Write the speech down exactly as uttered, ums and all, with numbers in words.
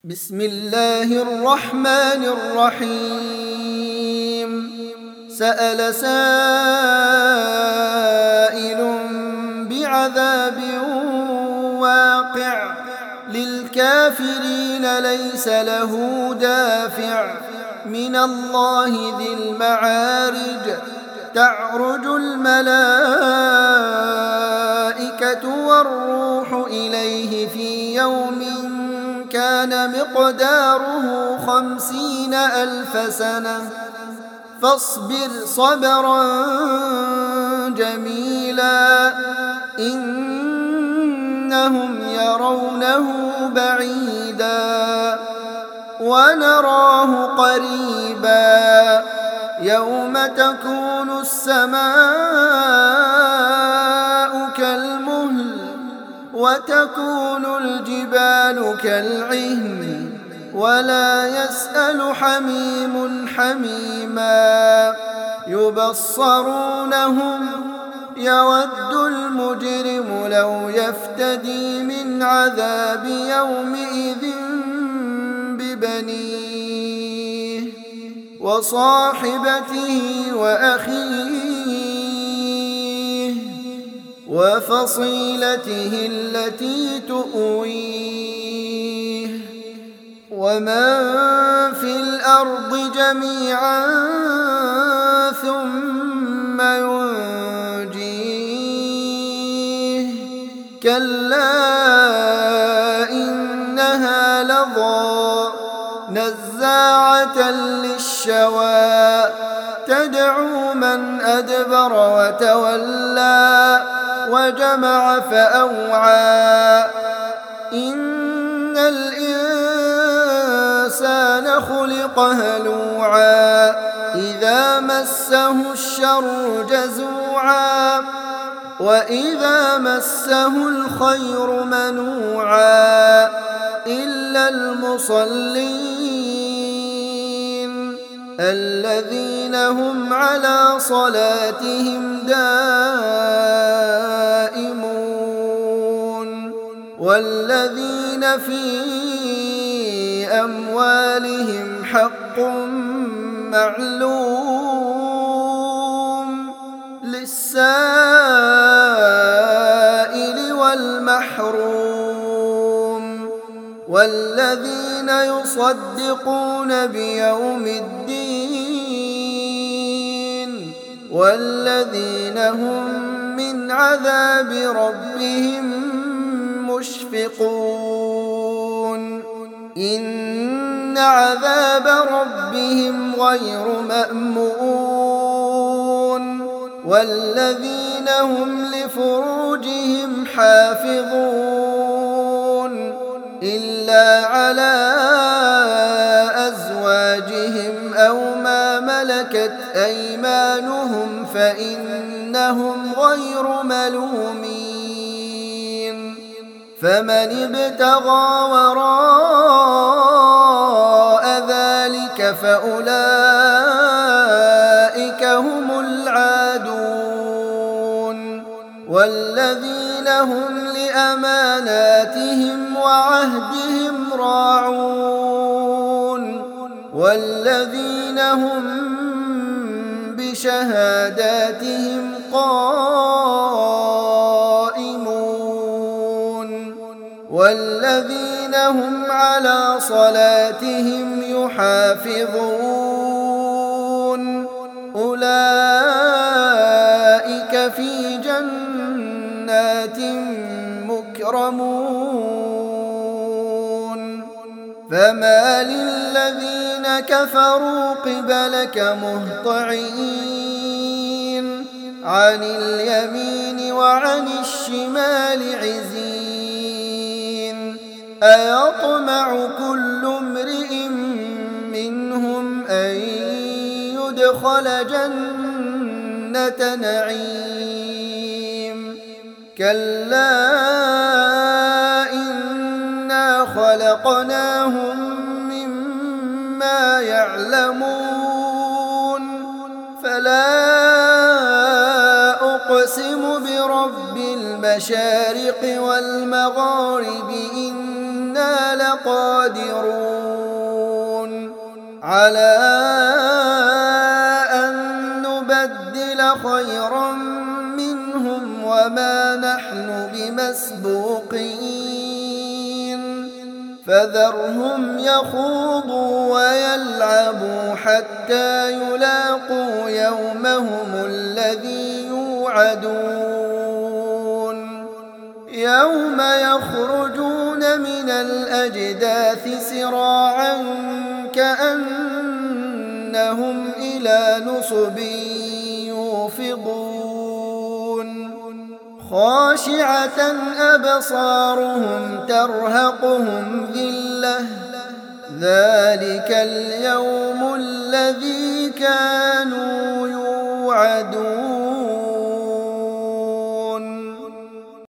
بسم الله الرحمن الرحيم. سأل سائل بعذاب واقع للكافرين ليس له دافع من الله ذي المعارج. تعرج الملائكة والروح إليه في يوم كان مقداره خمسين ألف سنة فاصبر صبرا جميلا إنهم يرونه بعيدا ونراه قريبا يوم تكون السماء كالمهل وتكون الجبال كالعهن ولا يسأل حميم حميما يبصرونهم يود المجرم لو يفتدي من عذاب يومئذ ببنيه وصاحبته وأخيه وفصيلته التي تؤويه ومن في الأرض جميعا ثم ينجيه كلا إنها لظى نزاعة للشوى تدعو من أدبر وتولى وجمع فأوعى إن الإنسان خلق هلوعا إذا مسه الشر جزوعا وإذا مسه الخير منوعا إلا المصلين الذين هم على صلاتهم دائمون والذين في أموالهم حق معلوم للسائل والمحروم والذين يصدقون بيوم الدين والذين هم من عذاب ربهم مشفقون إن عذاب ربهم غير مأمون والذين هم لفروجهم حافظون إلا على أزواجهم أو ما ملكت أيمانهم فإنهم غير ملومين فمن ابتغى وراء ذلك فأولئك هم العادون والذين هم لأماناتهم وعهدهم راعون والذين هم بشهاداتهم قائمون والذين هم على صلاتهم يحافظون أولئك في جنات مكرمون فما للذين كفروا قبلك مهطعين عن اليمين وعن الشمال عزين أيطمع كل امرئ منهم أن يدخل جنة نعيم كلا إنا خلقناهم مما يعلمون فلا أقسم برب المشارق والمغارب إنا إنا لقادرون على أن نبدل خيرا منهم وما نحن بمسبوقين فذرهم يخوضوا ويلعبوا حتى يلاقوا يومهم الذي يوعدون يوم يخرجون من الأجداث سراعا كأنهم إلى نصب يوفضون خاشعة أبصارهم ترهقهم ذلة ذلك اليوم الذي كانوا يوعدون